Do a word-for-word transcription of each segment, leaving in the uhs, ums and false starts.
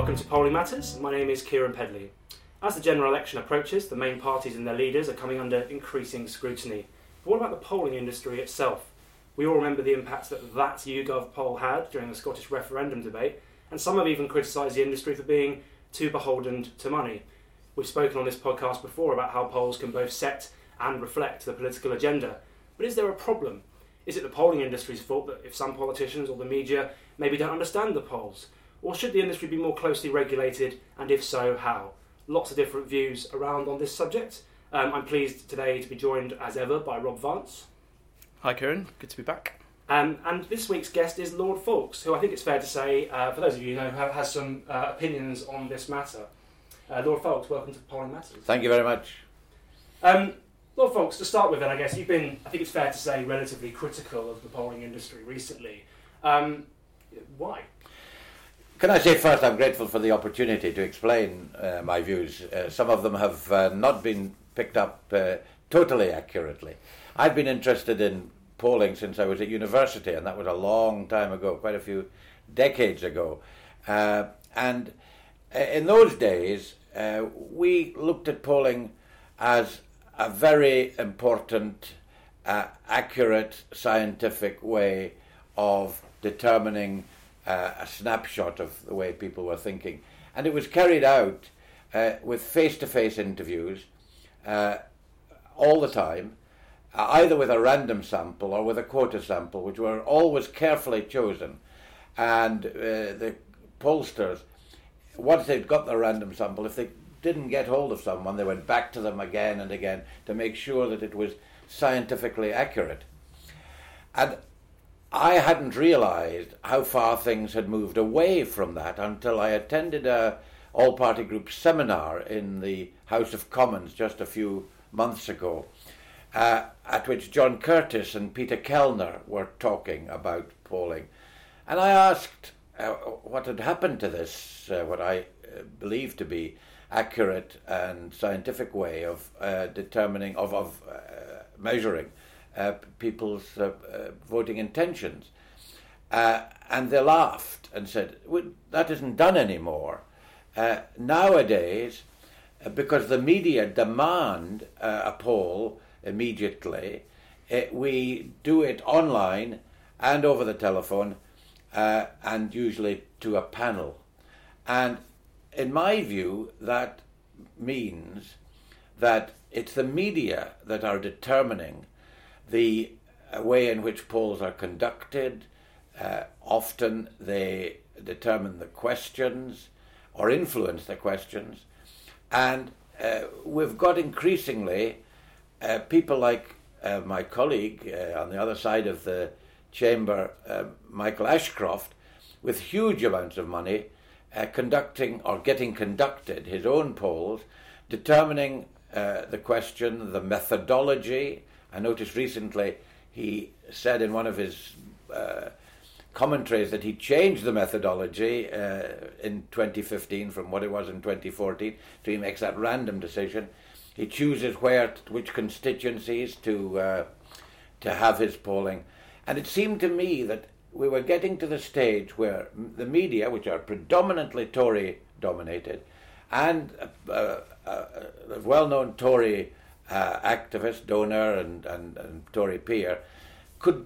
Welcome to Polling Matters. My name is Kieran Pedley. As the general election approaches, the main parties and their leaders are coming under increasing scrutiny. But what about the polling industry itself? We all remember the impact that that YouGov poll had during the Scottish referendum debate, and some have even criticised the industry for being too beholden to money. We've spoken on this podcast before about how polls can both set and reflect the political agenda. But is there a problem? Is it the polling industry's fault that if some politicians or the media maybe don't understand the polls? Or should the industry be more closely regulated, and if so, how? Lots of different views around on this subject. Um, I'm pleased today to be joined, as ever, by Rob Vance. Hi Kieran, good to be back. Um, and this week's guest is Lord Foulkes, who I think it's fair to say, uh, for those of you who know, have, has some uh, opinions on this matter. Uh, Lord Foulkes, welcome to Polling Matters. Thank you very much. Um, Lord Foulkes, to start with, then, I guess you've been, I think it's fair to say, relatively critical of the polling industry recently. Um, why? Can I say first I'm grateful for the opportunity to explain uh, my views. Uh, some of them have uh, not been picked up uh, totally accurately. I've been interested in polling since I was at university, and that was a long time ago, quite a few decades ago. Uh, and in those days, uh, we looked at polling as a very important, uh, accurate, scientific way of determining Uh, a snapshot of the way people were thinking. And it was carried out uh, with face-to-face interviews uh, all the time, uh, either with a random sample or with a quota sample, which were always carefully chosen. And uh, the pollsters, once they'd got the random sample, if they didn't get hold of someone, they went back to them again and again to make sure that it was scientifically accurate. And I hadn't realised how far things had moved away from that until I attended a all-party group seminar in the House of Commons just a few months ago, uh, at which John Curtis and Peter Kellner were talking about polling. And I asked uh, what had happened to this, uh, what I uh, believe to be accurate and scientific way of uh, determining, of, of uh, measuring Uh, people's uh, uh, voting intentions. Uh, and they laughed and said, well, that isn't done anymore. Uh, nowadays, uh, because the media demand uh, a poll immediately, it, we do it online and over the telephone uh, and usually to a panel. And in my view, that means that it's the media that are determining the way in which polls are conducted. Uh, often they determine the questions or influence the questions. And uh, we've got increasingly uh, people like uh, my colleague uh, on the other side of the chamber, uh, Michael Ashcroft, with huge amounts of money, uh, conducting or getting conducted his own polls, determining uh, the question, the methodology. I noticed recently he said in one of his uh, commentaries that he changed the methodology uh, in twenty fifteen from what it was in twenty fourteen, so he makes that random decision. He chooses where, which constituencies to uh, to have his polling. And it seemed to me that we were getting to the stage where the media, which are predominantly Tory-dominated, and uh, uh, a well-known Tory Uh, activist, donor and, and, and Tory peer, could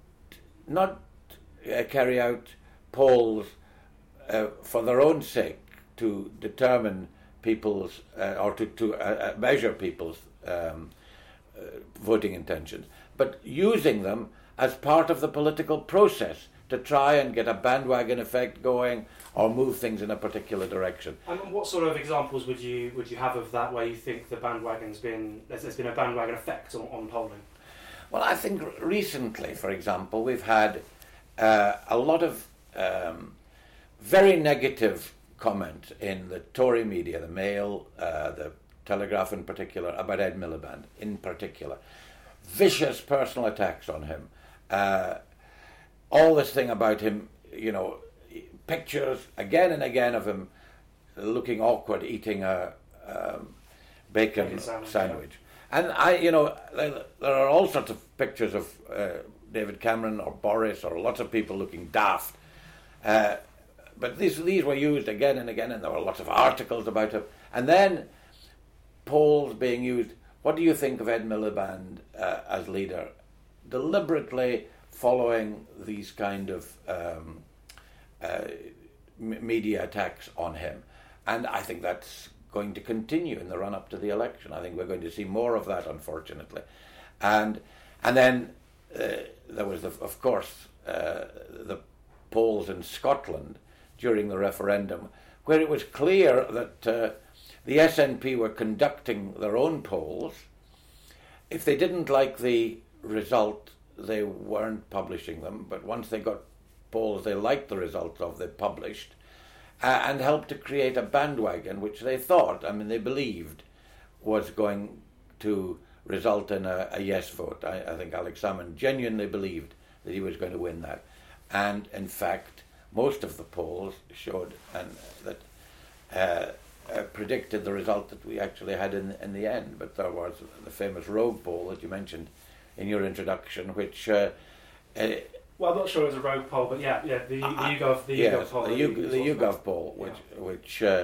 not uh, carry out polls uh, for their own sake to determine people's, uh, or to, to uh, measure people's um, uh, voting intentions, but using them as part of the political process to try and get a bandwagon effect going or move things in a particular direction. And what sort of examples would you would you have of that, where you think the bandwagon's been there's, there's been a bandwagon effect on, on polling? Well, I think recently, for example, we've had uh, a lot of um, very negative comment in the Tory media, the Mail, uh, the Telegraph in particular, about Ed Miliband in particular. Vicious personal attacks on him. Uh, all this thing about him, you know, pictures again and again of him looking awkward eating a um, bacon, bacon sandwich. sandwich. Yeah. And I, you know, there, there are all sorts of pictures of uh, David Cameron or Boris or lots of people looking daft. Uh, but these these were used again and again, and there were lots of articles about it. And then polls being used. What do you think of Ed Miliband uh, as leader? Deliberately following these kind of um, uh, m- media attacks on him. And I think that's going to continue in the run-up to the election. I think we're going to see more of that, unfortunately. And and then uh, there was, the, of course, uh, the polls in Scotland during the referendum, where it was clear that uh, the S N P were conducting their own polls. If they didn't like the result, they weren't publishing them. But once they got polls they liked the results of, they published, uh, and helped to create a bandwagon which they thought, I mean, they believed, was going to result in a, a yes vote. I, I think Alex Salmond genuinely believed that he was going to win that. And in fact, most of the polls showed and that uh, uh, predicted the result that we actually had in, in the end. But there was the famous Rogue poll that you mentioned in your introduction, which... Uh, uh, well, I'm not sure it was a Rogue poll, but yeah, yeah, the, the YouGov, the yes, YouGov poll. The, U, the YouGov poll, which, yeah. which, uh,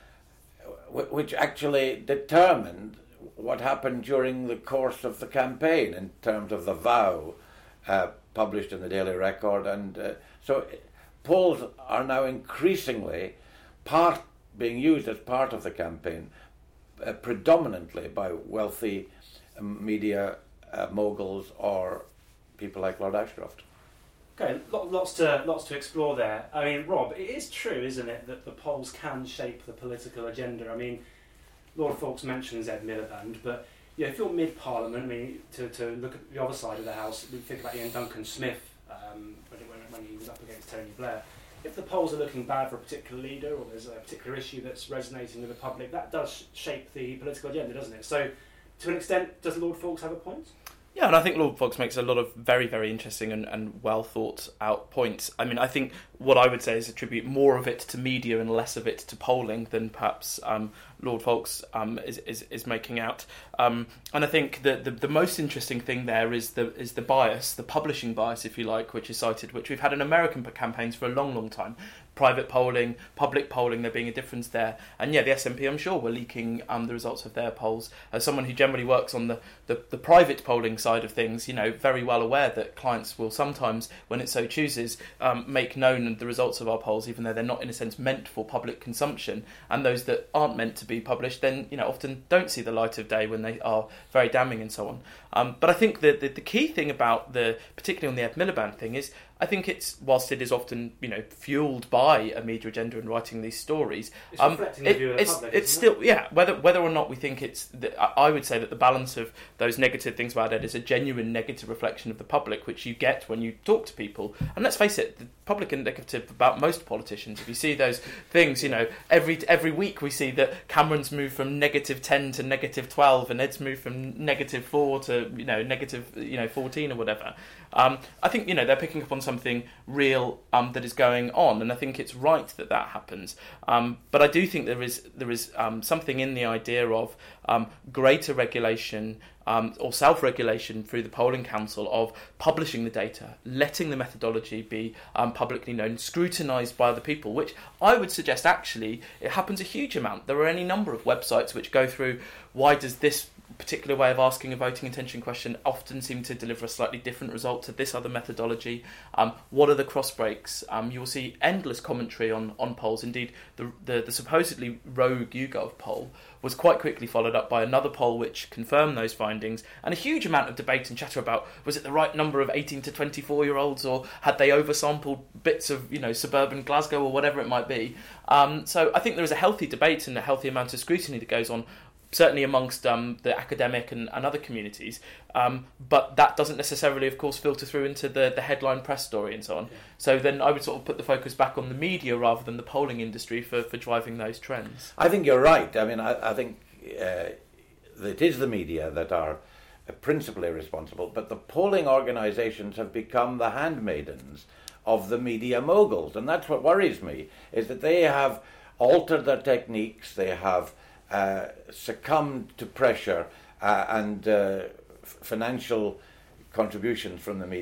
which actually determined what happened during the course of the campaign in terms of the vow uh, published in the Daily Record. And uh, so polls are now increasingly part being used as part of the campaign, uh, predominantly by wealthy um, media uh, moguls or people like Lord Ashcroft. Okay, lots to lots to explore there. I mean, Rob, it is true, isn't it, that the polls can shape the political agenda? I mean, Lord Fawkes mentions Ed Miliband, but yeah, if you're mid-Parliament, I mean, to, to look at the other side of the House, we think about Ian Duncan Smith um, when, when he was up against Tony Blair. If the polls are looking bad for a particular leader, or there's a particular issue that's resonating with the public, that does shape the political agenda, doesn't it? So, to an extent, does Lord Fawkes have a point? Yeah, and I think Lord Fawkes makes a lot of very, very interesting and, and well thought out points. I mean, I think what I would say is attribute more of it to media and less of it to polling than perhaps um, Lord Fawkes um, is, is is making out. Um, and I think that the, the most interesting thing there is the is the bias, the publishing bias, if you like, which is cited, which we've had in American campaigns for a long, long time. Private polling, public polling, there being a difference there. And yeah, the S N P, I'm sure, were leaking um, the results of their polls. As someone who generally works on the, the, the private polling side of things, you know, very well aware that clients will sometimes, when it so chooses, um, make known the results of our polls, even though they're not, in a sense, meant for public consumption. And those that aren't meant to be published then, you know, often don't see the light of day when they are very damning and so on. Um, but I think that the, the key thing about the, particularly on the Ed Miliband thing, is I think it's, whilst it is often, you know, fueled by a media agenda in writing these stories, it's um, reflecting it, the view of the it's, public, it's isn't still, it? yeah, whether whether or not we think it's, the, I would say that the balance of those negative things about it is a genuine negative reflection of the public, which you get when you talk to people. And let's face it, the public indicative about most politicians. If you see those things, you know, every every week we see that Cameron's moved from negative ten to negative twelve, and Ed's moved from negative four to, you know, negative, you know, fourteen or whatever. Um, I think, you know, they're picking up on something real um, that is going on, and I think it's right that that happens. Um, but I do think there is there is um, something in the idea of um, greater regulation um, or self-regulation through the polling council of publishing the data, letting the methodology be um, publicly known, scrutinised by other people, which I would suggest actually it happens a huge amount. There are any number of websites which go through, why does this particular way of asking a voting intention question often seem to deliver a slightly different result to this other methodology? Um, what are the cross breaks? Um, you will see endless commentary on, on polls. Indeed, the, the the supposedly rogue YouGov poll was quite quickly followed up by another poll which confirmed those findings, and a huge amount of debate and chatter about, was it the right number of eighteen to twenty-four year olds, or had they oversampled bits of, you know, suburban Glasgow or whatever it might be. Um, so I think there is a healthy debate and a healthy amount of scrutiny that goes on, certainly amongst um, the academic and, and other communities, um, but that doesn't necessarily, of course, filter through into the, the headline press story and so on. Yeah. So then I would sort of put the focus back on the media rather than the polling industry for, for driving those trends. I think you're right. I mean, I, I think uh, it is the media that are principally responsible, but the polling organisations have become the handmaidens of the media moguls, and that's what worries me, is that they have altered their techniques, they have Uh, succumbed to pressure uh, and uh, f- financial contributions from the media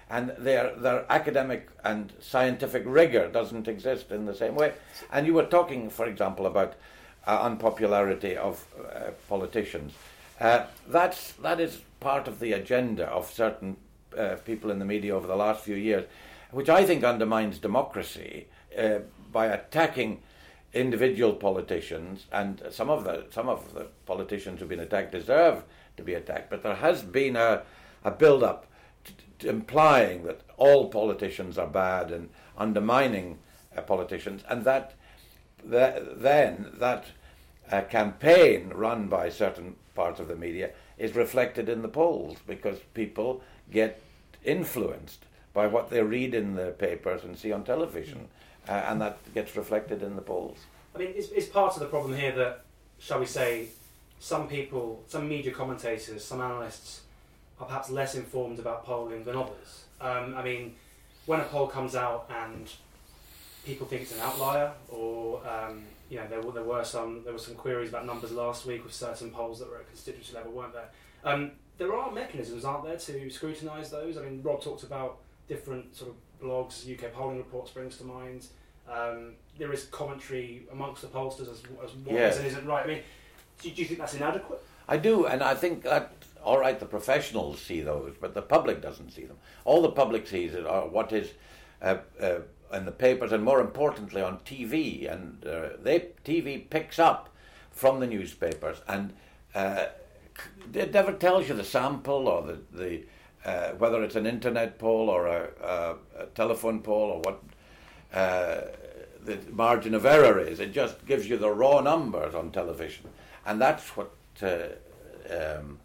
and their their academic and scientific rigor doesn't exist in the same way. And you were talking, for example, about uh, unpopularity of uh, politicians. Uh, that's that is part of the agenda of certain uh, people in the media over the last few years, which I think undermines democracy uh, by attacking individual politicians. And some of the some of the politicians who've been attacked deserve to be attacked. But there has been a a build-up t- t- implying that all politicians are bad and undermining uh, politicians, and that, that then that uh, campaign run by certain parts of the media is reflected in the polls, because people get influenced by what they read in the papers and see on television, uh, and that gets reflected in the polls. I mean, it's, it's part of the problem here that, shall we say, some people, some media commentators, some analysts are perhaps less informed about polling than others. Um, I mean, when a poll comes out and people think it's an outlier, or um, you know, there were there were some there were some queries about numbers last week with certain polls that were at constituency level, weren't there? Um, there are mechanisms, aren't there, to scrutinise those? I mean, Rob talked about different sort of blogs. U K Polling Report springs to mind. Um, there is commentary amongst the pollsters as, as what Yes. is and isn't right. I mean, do, do you think that's inadequate? I do, and I think that, all right, the professionals see those, but the public doesn't see them. All the public sees it are what is uh, uh, in the papers, and more importantly on T V, and uh, they T V picks up from the newspapers, and uh, it never tells you the sample or the, the uh, whether it's an internet poll or a, a, a telephone poll or what uh, the margin of error is. It just gives you the raw numbers on television, and that's what uh, um,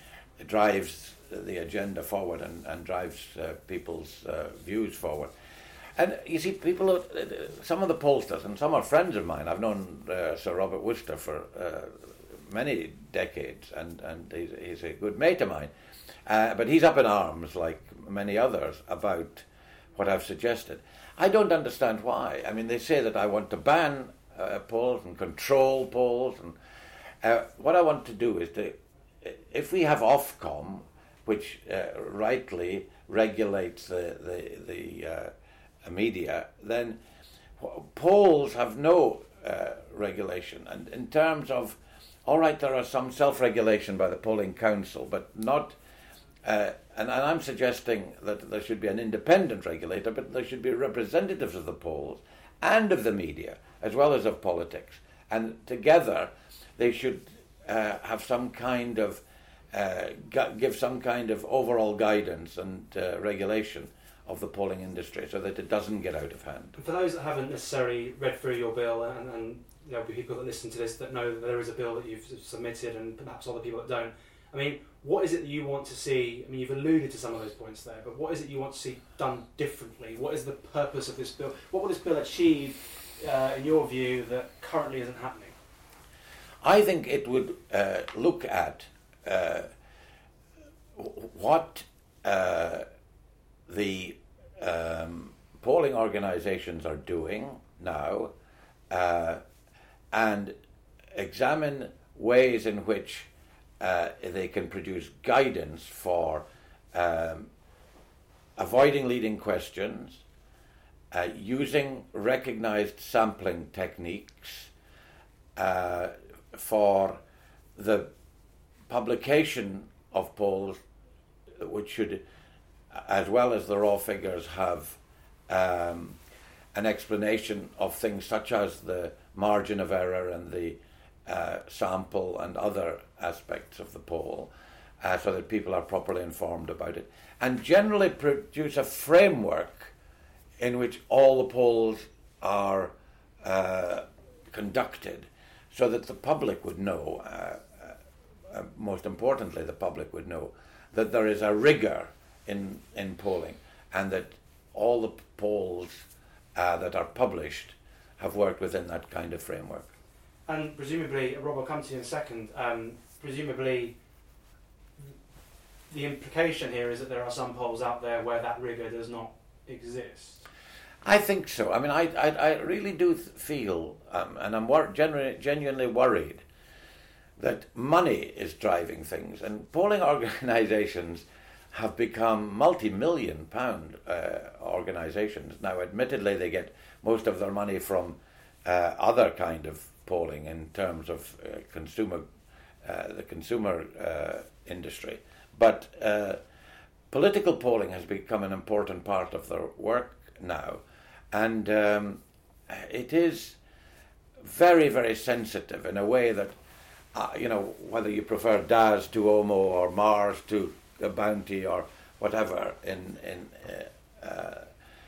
drives the agenda forward and, and drives uh, people's uh, views forward. And you see, people, uh, some of the pollsters, and some are friends of mine. I've known uh, Sir Robert Worcester for uh, many decades, and, and he's, he's a good mate of mine. Uh, but he's up in arms, like many others, about what I've suggested. I don't understand why. I mean, they say that I want to ban uh, polls and control polls, and uh, what I want to do is to, if we have Ofcom, which uh, rightly regulates the the, the uh, media, then polls have no uh, regulation. And in terms of, all right, there are some self-regulation by the polling council, but not. Uh, and, and I'm suggesting that there should be an independent regulator, but there should be representatives of the polls and of the media, as well as of politics. And together, they should uh, have some kind of, uh, gu- give some kind of overall guidance and uh, regulation of the polling industry so that it doesn't get out of hand. And for those that haven't necessarily read through your bill, and, and there'll be people that listen to this that know that there is a bill that you've submitted, and perhaps other people that don't. I mean, what is it that you want to see? I mean, you've alluded to some of those points there, but what is it you want to see done differently? What is the purpose of this bill? What will this bill achieve, uh, in your view, that currently isn't happening? I think it would uh, look at uh, what uh, the um, polling organisations are doing now uh, and examine ways in which uh, they can produce guidance for um, avoiding leading questions, uh, using recognised sampling techniques, uh, for the publication of polls, which should, as well as the raw figures, have um, an explanation of things such as the margin of error and the uh, sample and other aspects of the poll, uh, so that people are properly informed about it, and generally produce a framework in which all the polls are uh, conducted, so that the public would know, uh, uh, most importantly, the public would know that there is a rigour in, in polling, and that all the polls uh, that are published have worked within that kind of framework. And presumably, Rob, I'll come to you in a second, um, presumably the implication here is that there are some polls out there where that rigour does not exist. I think so. I mean, I I, I really do th- feel, um, and I'm wor- genu- genuinely worried, that money is driving things, and polling organisations have become multi-million pound uh, organisations. Now, admittedly, they get most of their money from uh, other kind of polling in terms of uh, consumer, uh, the consumer uh, industry. But uh, political polling has become an important part of their work now, and um, it is very, very sensitive in a way that, uh, you know, whether you prefer D A S to Omo or Mars to a Bounty or whatever in in uh, uh,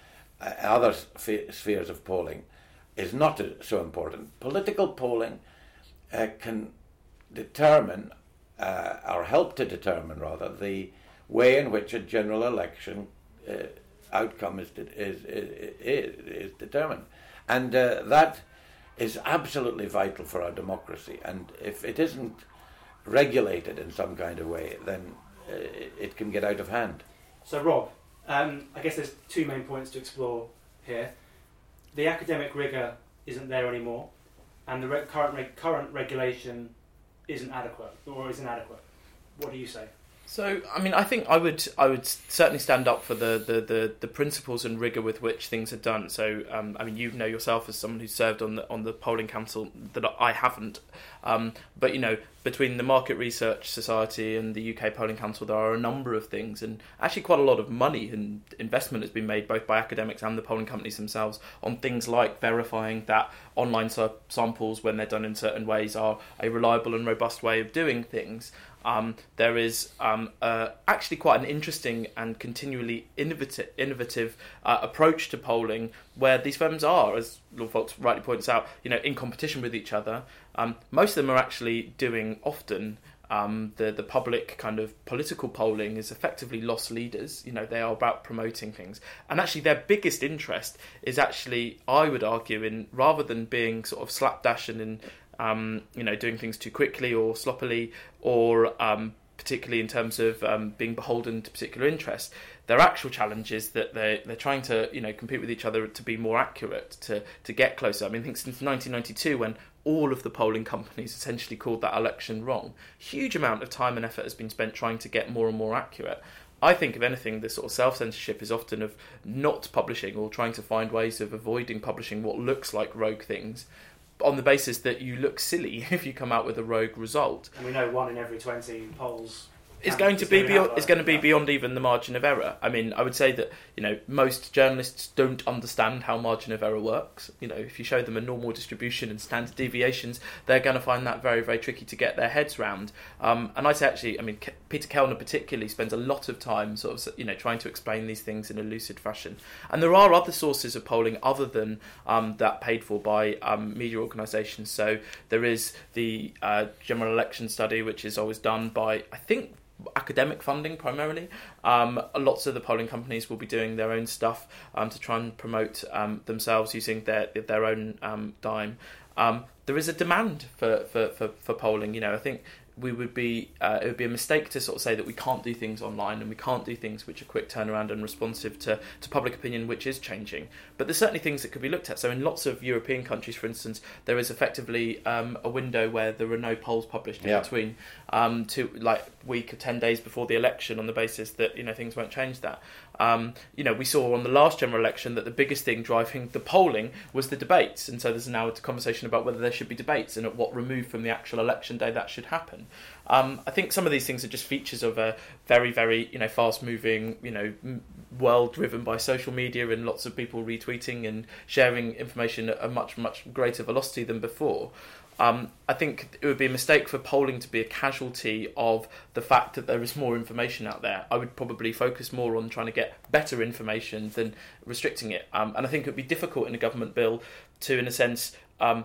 other sphe- spheres of polling, is not so important. Political polling uh, can determine, uh, or help to determine rather, the way in which a general election uh, outcome is, de- is, is, is, is determined. And uh, that is absolutely vital for our democracy. And if it isn't regulated in some kind of way, then uh, it can get out of hand. So, Rob, um, I guess there's two main points to explore here. The academic rigour isn't there anymore, and the re- current reg- current regulation isn't adequate, or is inadequate. What do you say? So, I mean, I think I would I would certainly stand up for the, the, the, the principles and rigour with which things are done. So, um, I mean, you know yourself as someone who's served on the on the polling council that I haven't. Um, but, you know, between the Market Research Society and the U K Polling Council, there are a number of things, and actually quite a lot of money and investment has been made both by academics and the polling companies themselves on things like verifying that online sa- samples, when they're done in certain ways, are a reliable and robust way of doing things. Um, there is um, uh, actually quite an interesting and continually innovative, innovative uh, approach to polling, where these firms are, as Lord Fox rightly points out, you know, in competition with each other. Um, most of them are actually doing often um, the the public kind of political polling is effectively lost leaders. You know, they are about promoting things, and actually their biggest interest is actually, I would argue, in rather than being sort of slapdash and in Um, you know, doing things too quickly or sloppily, or um, particularly in terms of um, being beholden to particular interests. Their actual challenge is that they're, they're trying to, you know, compete with each other to be more accurate, to, to get closer. I mean, I think since nineteen ninety-two, when all of the polling companies essentially called that election wrong, huge amount of time and effort has been spent trying to get more and more accurate. I think, if anything, this sort of self-censorship is often of not publishing or trying to find ways of avoiding publishing what looks like rogue things, on the basis that you look silly if you come out with a rogue result. And we know one in every twenty polls is going to be beyond, is going to be beyond even the margin of error. I mean, I would say that, you know, most journalists don't understand how margin of error works. You know, if you show them a normal distribution and standard deviations, they're going to find that very, very tricky to get their heads round. Um, and I'd say actually, I mean, K- Peter Kellner particularly spends a lot of time sort of, you know, trying to explain these things in a lucid fashion. And there are other sources of polling other than um, that paid for by um, media organisations. So there is the uh, General Election Study, which is always done by, I think, academic funding primarily. Um, lots of the polling companies will be doing their own stuff um, to try and promote um, themselves using their their own um, dime. Um, there is a demand for, for, for, for polling. You know, I think we would be uh, it would be a mistake to sort of say that we can't do things online and we can't do things which are quick turnaround and responsive to, to public opinion, which is changing. But there's certainly things that could be looked at. So in lots of European countries, for instance, there is effectively um, a window where there are no polls published in yeah. between um, to like week or ten days before the election, on the basis that, you know, things won't change that. Um, you know, we saw on the last general election that the biggest thing driving the polling was the debates, and so there's now a conversation about whether there should be debates and at what remove from the actual election day that should happen. Um, I think some of these things are just features of a very, very, you know, fast-moving, you know, world driven by social media and lots of people retweeting and sharing information at a much, much greater velocity than before. Um, I think it would be a mistake for polling to be a casualty of the fact that there is more information out there. I would probably focus more on trying to get better information than restricting it. Um, and I think it would be difficult in a government bill to, in a sense, um,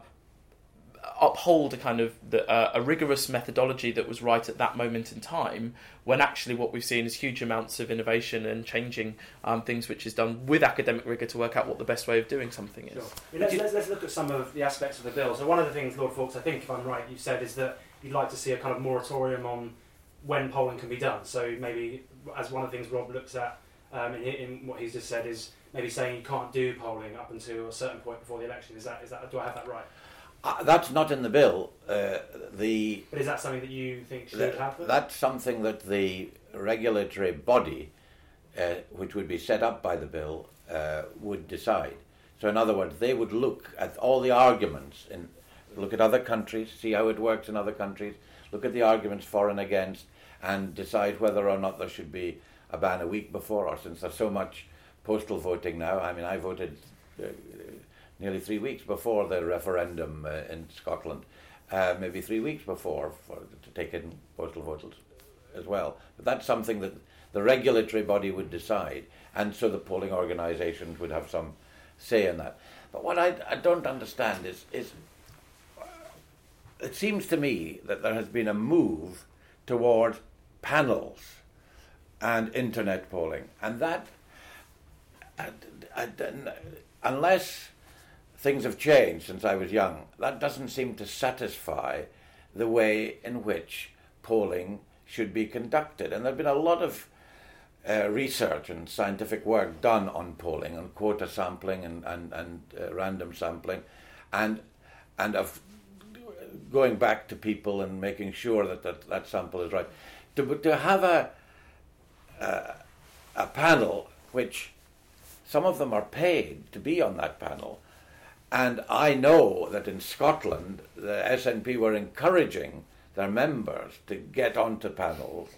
uphold a kind of the, uh, a rigorous methodology that was right at that moment in time, when actually what we've seen is huge amounts of innovation and changing um, things which is done with academic rigour to work out what the best way of doing something is. Sure. I mean, let's, let's, let's look at some of the aspects of the bill. So one of the things, Lord Fawkes, I think if I'm right, you've said is that you'd like to see a kind of moratorium on when polling can be done. So maybe, as one of the things Rob looks at um, in, in what he's just said, is maybe saying you can't do polling up until a certain point before the election. Is that is that do I have that right? Uh, that's not in the bill. Uh, the but is that something that you think should the, happen? That's something that the regulatory body, uh, which would be set up by the bill, uh, would decide. So in other words, they would look at all the arguments, and look at other countries, see how it works in other countries, look at the arguments for and against, and decide whether or not there should be a ban a week before, or since there's so much postal voting now. I mean, I voted uh, nearly three weeks before the referendum uh, in Scotland, uh, maybe three weeks before for, to take in postal votes as well. But that's something that the regulatory body would decide, and so the polling organisations would have some say in that. But what I, I don't understand is, is it seems to me that there has been a move towards panels and internet polling, and that, I, I, unless things have changed since I was young, that doesn't seem to satisfy the way in which polling should be conducted. And there have been a lot of uh, research and scientific work done on polling, on quota sampling and, and, and uh, random sampling, and and of going back to people and making sure that that, that sample is right. To, to have a, a a panel which some of them are paid to be on that panel, and I know that in Scotland the S N P were encouraging their members to get onto panels,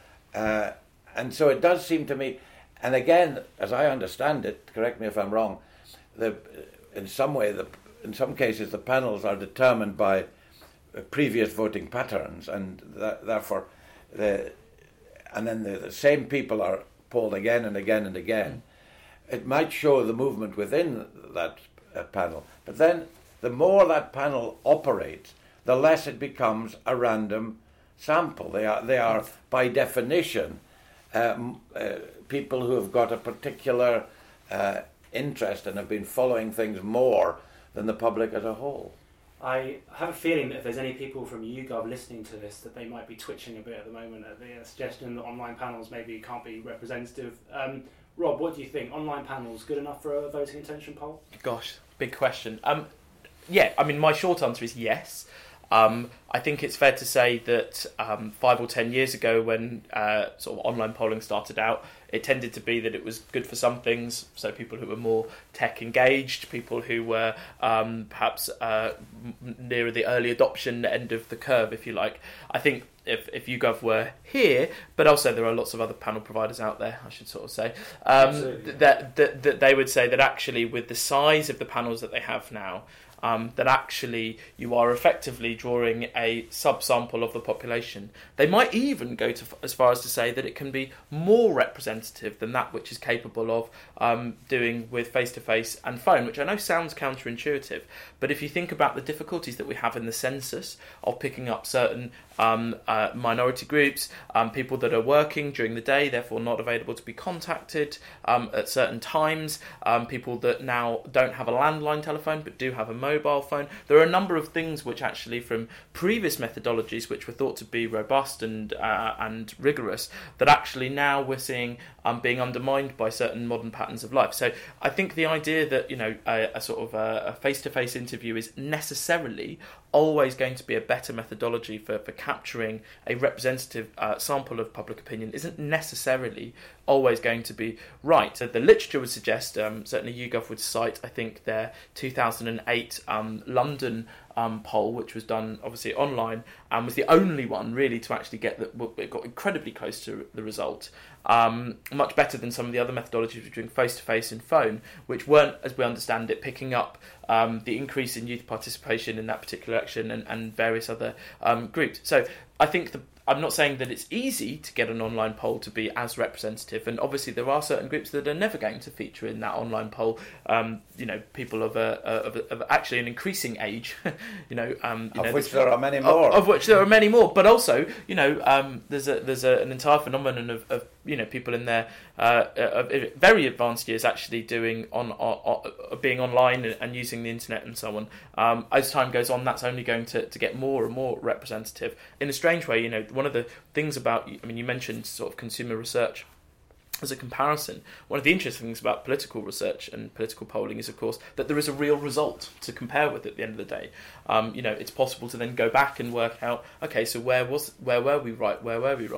uh, and so it does seem to me, and again, as I understand it, correct me if I'm wrong, the in some way the in some cases the panels are determined by previous voting patterns, and that, therefore the and then the, the same people are polled again and again and again. It might show the movement within that uh, panel, but then the more that panel operates, the less it becomes a random sample. They are they are by definition um, uh, people who have got a particular uh, interest and have been following things more than the public as a whole. I have a feeling that if there's any people from YouGov listening to this, that they might be twitching a bit at the moment at the uh, suggestion that online panels maybe can't be representative. Um, Rob, what do you think? Online panels good enough for a voting intention poll? Gosh, big question. Um, yeah, I mean, my short answer is yes. Um, I think it's fair to say that um, five or ten years ago, when uh, sort of online polling started out, it tended to be that it was good for some things. So people who were more tech engaged, people who were um, perhaps uh, nearer the early adoption end of the curve, if you like. I think if if YouGov were here, but also there are lots of other panel providers out there, I should sort of say, um, that, that that they would say that actually with the size of the panels that they have now, Um, that actually you are effectively drawing a subsample of the population. They might even go to as far as to say that it can be more representative than that which is capable of um, doing with face-to-face and phone, which I know sounds counterintuitive, but if you think about the difficulties that we have in the census of picking up certain um, uh, minority groups, um, people that are working during the day, therefore not available to be contacted um, at certain times, um, people that now don't have a landline telephone but do have a mobile mobile phone. There are a number of things which actually from previous methodologies which were thought to be robust and uh, and rigorous that actually now we're seeing um, being undermined by certain modern patterns of life. So I think the idea that, you know, a, a sort of a, a face-to-face interview is necessarily always going to be a better methodology for, for capturing a representative uh, sample of public opinion isn't necessarily always going to be right. So the literature would suggest, um, certainly YouGov would cite, I think, their two thousand eight um, London um, poll, which was done obviously online, and was the only one really to actually get the, it got incredibly close to the result. Um, much better than some of the other methodologies between face-to-face and phone, which weren't, as we understand it, picking up um, the increase in youth participation in that particular election and, and various other um, groups. So I think the I'm not saying that it's easy to get an online poll to be as representative, and obviously there are certain groups that are never going to feature in that online poll. Um, you know, people of a, of, a, of actually an increasing age. you know, um, you of know, which there are many more. Of, of which there are many more, but also, you know, um, there's a there's a, an entire phenomenon of, of you know people in their uh, uh, very advanced years actually doing on, on, on being online and, and using the internet and so on. Um, as time goes on, that's only going to, to get more and more representative. In a strange way, you know. One of the things about, I mean, you mentioned sort of consumer research as a comparison. One of the interesting things about political research and political polling is, of course, that there is a real result to compare with at the end of the day. Um, you know, it's possible to then go back and work out, okay, so where was, where were we right, where were we wrong?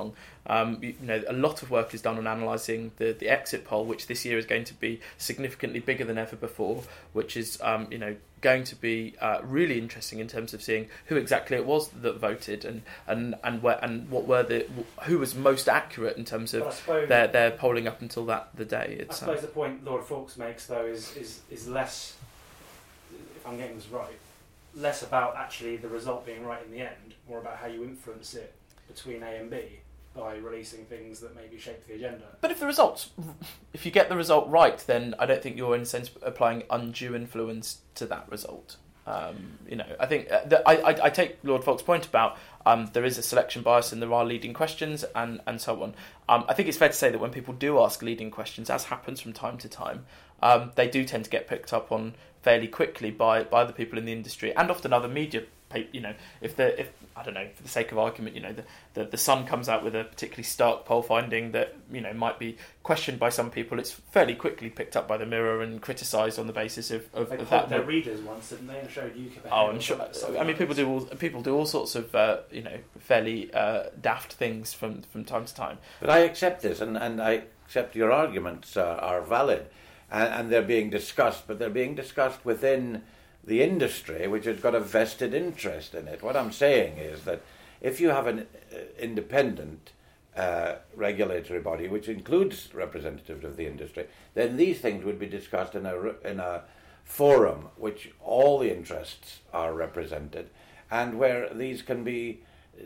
Um, you, you know, a lot of work is done on analysing the, the exit poll, which this year is going to be significantly bigger than ever before, which is, um, you know, going to be uh, really interesting in terms of seeing who exactly it was that voted and and and where and what were the who was most accurate in terms of suppose, their their polling up until that the day. It's, I suppose um, the point Lord Fawkes makes though is, is is less, if I'm getting this right, less about actually the result being right in the end, more about how you influence it between A and B by releasing things that maybe shape the agenda. But if the results, if you get the result right, then I don't think you're in a sense applying undue influence to that result. Um, you know, I think uh, the, I, I I take Lord Fawkes' point about um, there is a selection bias and there are leading questions and, and so on. Um, I think it's fair to say that when people do ask leading questions, as happens from time to time, um, they do tend to get picked up on fairly quickly by, by the people in the industry and often other media. You know, if the if I don't know, for the sake of argument, you know, the, the the Sun comes out with a particularly stark poll finding that, you know, might be questioned by some people, it's fairly quickly picked up by the Mirror and criticised on the basis of, of, they of that. They their readers once, didn't they, and showed UKIP. Oh, I'm sure. I mean, people do all people do all sorts of uh, you know fairly uh, daft things from from time to time. But I accept this, and, and I accept your arguments uh, are valid, and, and they're being discussed, but they're being discussed within the industry, which has got a vested interest in it. What I'm saying is that if you have an uh, independent uh, regulatory body, which includes representatives of the industry, then these things would be discussed in a in a forum which all the interests are represented, and where these can be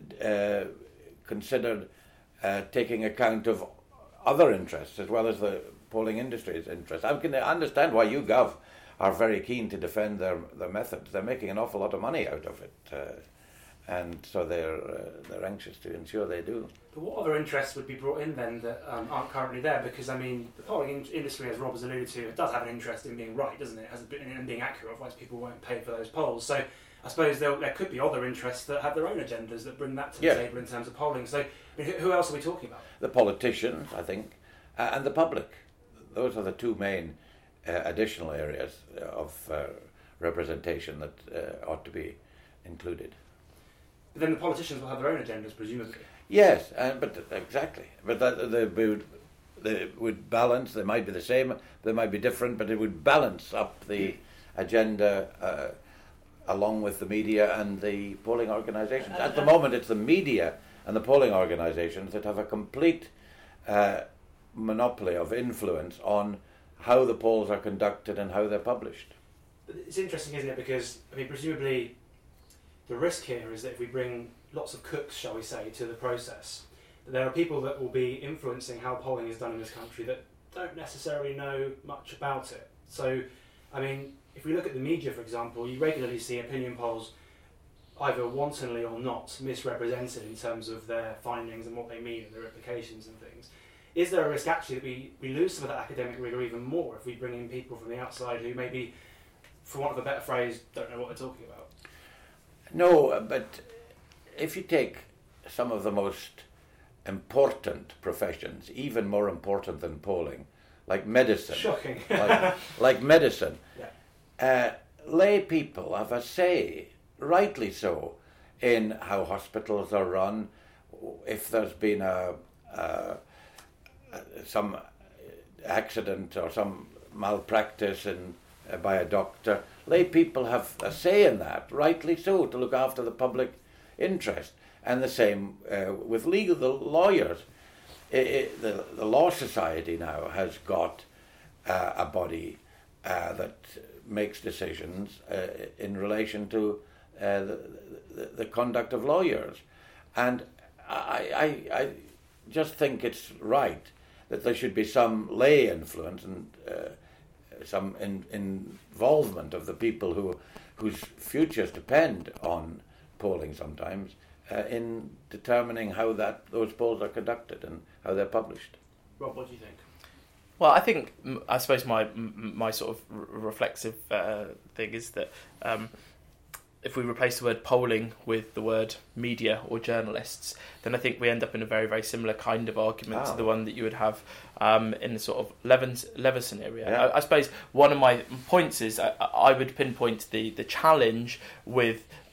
uh, considered uh, taking account of other interests as well as the polling industry's interests. I can understand why YouGov are very keen to defend their, their methods. They're making an awful lot of money out of it, uh, and so they're uh, they're anxious to ensure they do. But what other interests would be brought in then that um, aren't currently there? Because I mean, the polling in- industry, as Rob has alluded to, it does have an interest in being right, doesn't it? It has a bit in being accurate, otherwise people won't pay for those polls. So I suppose there, there could be other interests that have their own agendas that bring that to the yeah. table in terms of polling. So I mean, who, who else are we talking about? The politicians, I think, uh, and the public. Those are the two main Uh, additional areas of uh, representation that uh, ought to be included. But then the politicians will have their own agendas, presumably. Yes, uh, but exactly. But that they would they would balance. They might be the same. They might be different, but it would balance up the agenda uh, along with the media and the polling organisations. At the moment, it's the media and the polling organisations that have a complete uh, monopoly of influence on how the polls are conducted and how they're published. But it's interesting, isn't it? Because I mean, presumably, the risk here is that if we bring lots of cooks, shall we say, to the process, that there are people that will be influencing how polling is done in this country that don't necessarily know much about it. So, I mean, if we look at the media, for example, you regularly see opinion polls, either wantonly or not, misrepresented in terms of their findings and what they mean and their implications and things. Is there a risk actually that we, we lose some of that academic rigour even more if we bring in people from the outside who maybe, for want of a better phrase, don't know what they're talking about? No, but if you take some of the most important professions, even more important than polling, like medicine. Shocking. like, like medicine. Yeah. Uh, lay people have a say, rightly so, in how hospitals are run, if there's been a... a some accident or some malpractice in, uh, by a doctor. Lay people have a say in that, rightly so, to look after the public interest. And the same uh, with legal, the lawyers. It, it, the, the Law Society now has got uh, a body uh, that makes decisions uh, in relation to uh, the, the, the conduct of lawyers. And I, I, I just think it's right that there should be some lay influence and uh, some in, involvement of the people who whose futures depend on polling sometimes uh, in determining how that those polls are conducted and how they're published. Rob, what do you think? Well, I think I suppose my my sort of reflexive uh, thing is that um, if we replace the word polling with the word media or journalists, then I think we end up in a very, very similar kind of argument oh. to the one that you would have um, in the sort of Levins, Leveson area. Yeah. I, I suppose one of my points is I, I would pinpoint the, the challenge with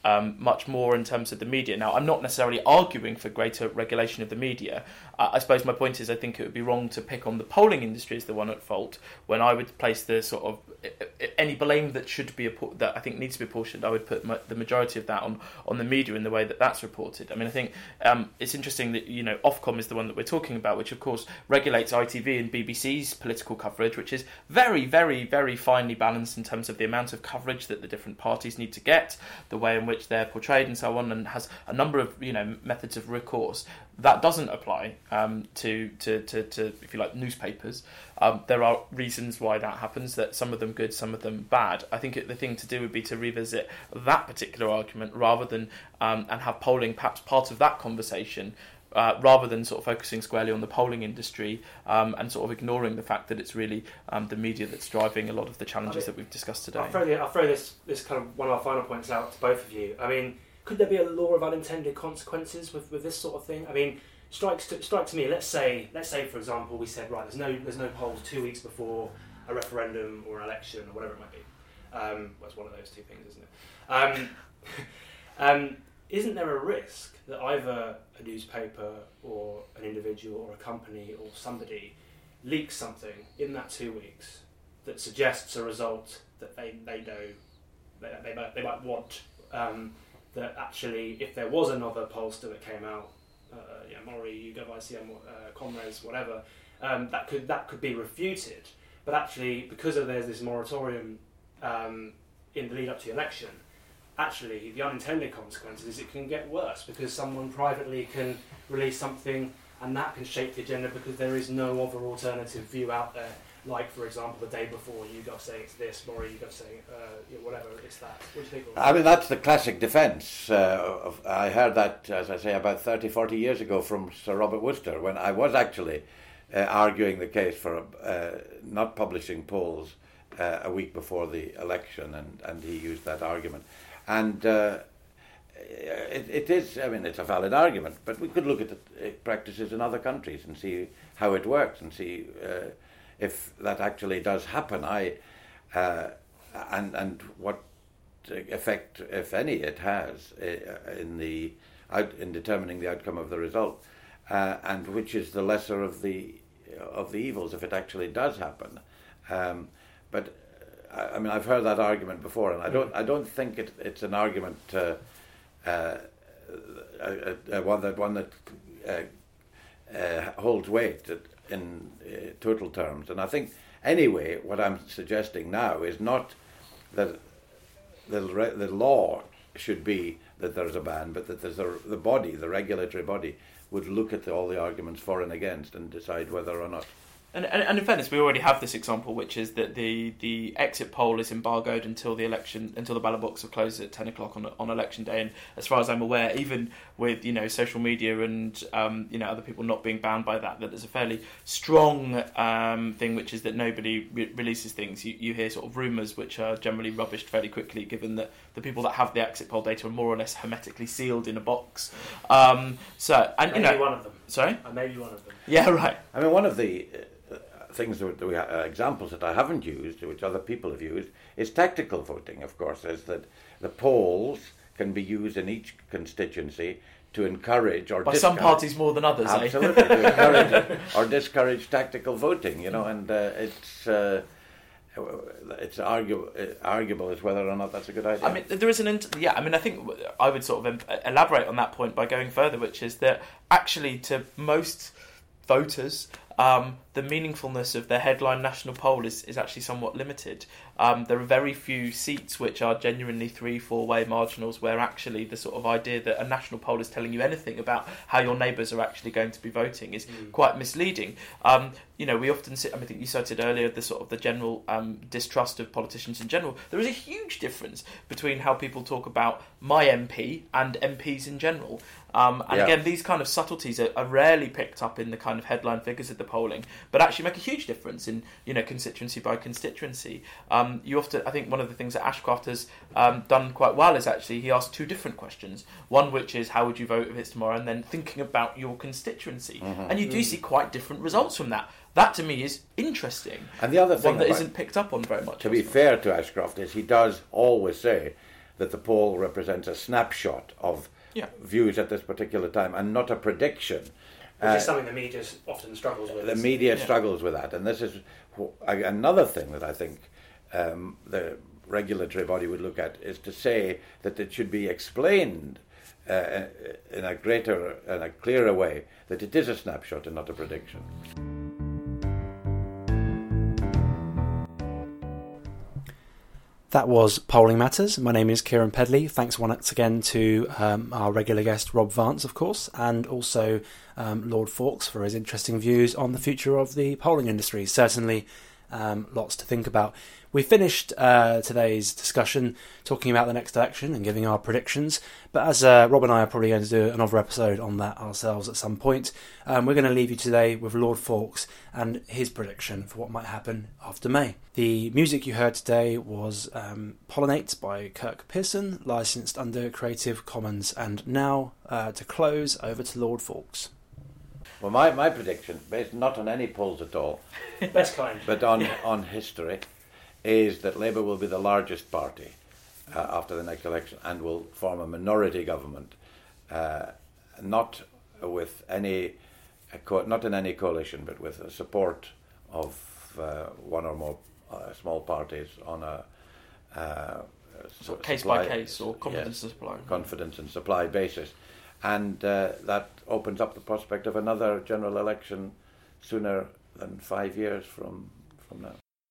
um, much more in terms of the media. Now, I'm not necessarily arguing for greater regulation of the media. Uh, I suppose my point is I think it would be wrong to pick on the polling industry as the one at fault, when I would place the sort of any blame that should be that I think needs to be apportioned. I would put ma- the majority of that on, on the media in the way that that's reported. I mean, I think um, it's interesting that, you know, Ofcom is the one that we're talking about, which of course regulates I T V and B B C's political coverage, which is very, very, very finely balanced in terms of the amount of coverage that the different parties need to get, the way in which they're portrayed and so on, and has a number of, you know, methods of recourse. That doesn't apply um, to, to, to, to, if you like, newspapers. Um, there are reasons why that happens, that some of them good, some of them bad. I think it, the thing to do would be to revisit that particular argument rather than, um, and have polling perhaps part of that conversation, uh, rather than sort of focusing squarely on the polling industry um, and sort of ignoring the fact that it's really um, the media that's driving a lot of the challenges I mean, that we've discussed today. I'll throw, the, I'll throw this, this kind of one of our final points out to both of you. I mean, could there be a law of unintended consequences with, with this sort of thing? I mean, strikes to, strikes to me. Let's say, let's say, for example, we said, right, there's no there's no polls two weeks before a referendum or an election or whatever it might be. Um, well, it's one of those two things, isn't it? Um, um, isn't there a risk that either a newspaper or an individual or a company or somebody leaks something in that two weeks that suggests a result that they they know they they might, they might want? Um, that actually, if there was another pollster that came out, uh, yeah, Mori, YouGov, I C M, uh, Comres, whatever, um, that could that could be refuted. But actually, because of there's this moratorium um, in the lead up to the election, actually the unintended consequences is it can get worse because someone privately can release something and that can shape the agenda because there is no other alternative view out there. Like, for example, the day before, YouGov saying it's this, Mori, YouGov saying uh, you know, whatever, it's that. What do you think? I mean, that's the classic defence. Uh, of, I heard that, as I say, about thirty, forty years ago from Sir Robert Worcester, when I was actually uh, arguing the case for uh, not publishing polls uh, a week before the election, and, and he used that argument. And uh, it, it is, I mean, it's a valid argument, but we could look at the practices in other countries and see how it works and see... Uh, if that actually does happen, I uh, and and what effect, if any, it has in the out, in determining the outcome of the result, uh, and which is the lesser of the of the evils if it actually does happen. Um, but I, I mean, I've heard that argument before, and I don't I don't think it, it's an argument uh, uh, uh, uh, one that one that uh, uh, holds weight. That, in uh, total terms. And I think, anyway, what I'm suggesting now is not that the, re- the law should be that there's a ban, but that there's a, the body, the regulatory body, would look at the, all the arguments for and against and decide whether or not. And, and, and in fairness, we already have this example, which is that the, the exit poll is embargoed until the election, until the ballot box are closed at ten o'clock on on election day. And as far as I'm aware, even with, you know, social media and um, you know, other people not being bound by that, that there's a fairly strong um, thing, which is that nobody re- releases things. You, you hear sort of rumours, which are generally rubbished fairly quickly, given that the people that have the exit poll data are more or less hermetically sealed in a box. Um, so, and you maybe know, one of them. Sorry, I may be one of them. Yeah, right. I mean, one of the uh, things that we uh, examples that I haven't used, which other people have used, is tactical voting. Of course, is that the polls can be used in each constituency to encourage or by discourage, some parties more than others. absolutely eh? to encourage or discourage tactical voting. You know, and uh, it's. Uh, It's arguable, arguable as whether or not that's a good idea. I mean, there is an int- yeah. I mean, I think I would sort of elaborate on that point by going further, which is that actually, to most voters, um, the meaningfulness of their headline national poll is, is actually somewhat limited. Um, there are very few seats which are genuinely three, four-way marginals where actually the sort of idea that a national poll is telling you anything about how your neighbours are actually going to be voting is mm. quite misleading. Um, you know, we often see, I, mean, I think you cited earlier the sort of the general um, distrust of politicians in general. There is a huge difference between how people talk about my M P and M Ps in general. Um, and yeah. again, these kind of subtleties are, are rarely picked up in the kind of headline figures of the polling, but actually make a huge difference in, you know, constituency by constituency. Um, you often, I think one of the things that Ashcroft has um, done quite well is actually he asked two different questions. One which is how would you vote if it's tomorrow, and then thinking about your constituency. Mm-hmm. And you do mm-hmm. see quite different results from that. That to me is interesting. And the other thing one that isn't picked up on very much. To be fair to Ashcroft is he does always say that the poll represents a snapshot of Yeah. views at this particular time and not a prediction. Which Uh, is something the media often struggles with. the media Yeah. struggles with that, and this is wh- another thing that I think um, the regulatory body would look at, is to say that it should be explained uh, in a greater and a clearer way that it is a snapshot and not a prediction. That was Polling Matters. My name is Kieran Pedley. Thanks once again to um, our regular guest Rob Vance, of course, and also um, Lord Fawkes for his interesting views on the future of the polling industry. Certainly um, lots to think about. We finished uh, today's discussion talking about the next election and giving our predictions, but as uh, Rob and I are probably going to do another episode on that ourselves at some point, um, we're going to leave you today with Lord Fawkes and his prediction for what might happen after May. The music you heard today was um, Pollinate by Kirk Pearson, licensed under Creative Commons. And now, uh, to close, over to Lord Fawkes. Well, my, my prediction, based not on any polls at all, Best kind. but on, on history, is that Labour will be the largest party uh, after the next election and will form a minority government, uh, not with any, a co- not in any coalition, but with the support of uh, one or more uh, small parties on a uh, Sort of su- case supply- by case or confidence yes, supply. confidence and supply basis, and uh, that opens up the prospect of another general election sooner than five years from from now.